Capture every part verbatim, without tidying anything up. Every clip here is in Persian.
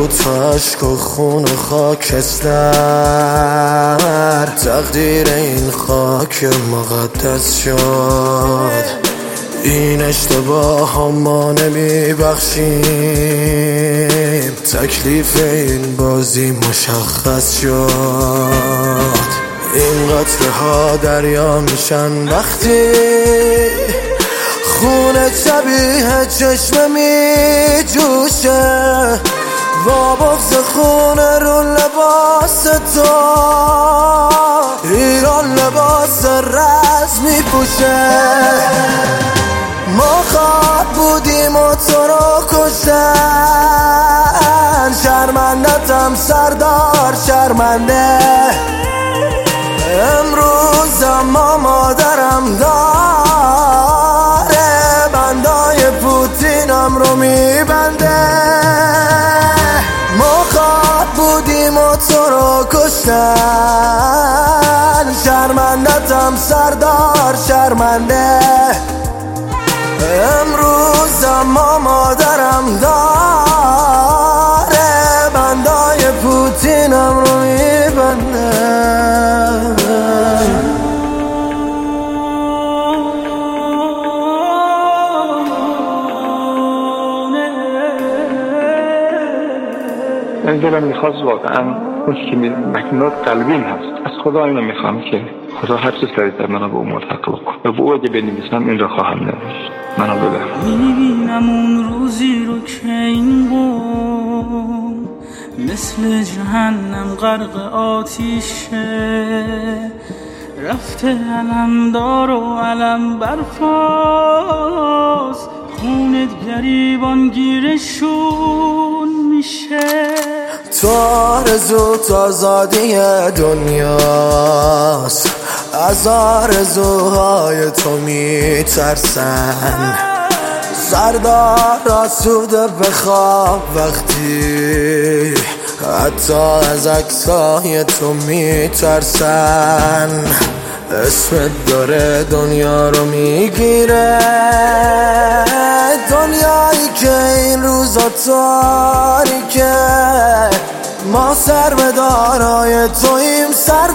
دوتا عشق و خون و خاکستر، تقدیر این خاک مقدس شد. این اشتباه ها ما نمی بخشیم، تکلیف این بازی مشخص شد. این قطره ها دریا میشن وقتی خون شبیه چشم می جوشه، با بغض خون رو لباس تو ایران لباس رز می پوشه. ما خواد بودیم و تو رو کشتن، شرمندتم سردار شرمنده. امروز اما مادرم داره بندای پوتینم رو میبنده. ما خواد بودیم و تو رو کشتن، شرمندتم سردار شرمنده. امروز اما مادرم داره بندای پوتینم رو میبنده. من دلم میخواست واقعا اون که مکنات قلبیم هست، از خدا اینو میخوام که خدا هر چیز سریعتر منو به اون ملحق بکن و به او اگه بنویسم این را خواهم نوشت. منو ببر. میبینم اون روزی رو که این قوم مثل جهنم غرق آتیشه، رفته علمدار و علم برفاست، خونت گریبان گیرشون میشه. تو آرزو آزادی دنیاست، از آرزوهای تو میترسن. سردار آسوده بخواب وقتی حتی از عکسای تو میترسن. اسمت داره دنیا رو میگیره، دنیایی که این روزا تاریکه. ما سر به دارای تویم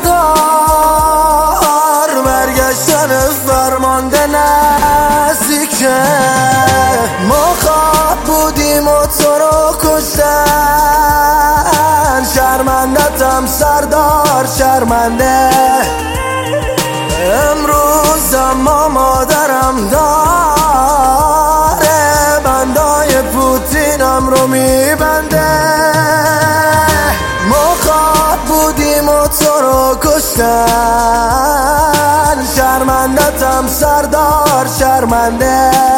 سردار، برگشتن فرمانده نزدیکه. ما خواب بودیم و تو رو کشتن، شرمندتم سردار شرمنده. امروز اما مادرم داره بندای پوتینم رو میبنده. ما خواد بودیم و تو رو کشتن، شرمندتم سردار شرمنده.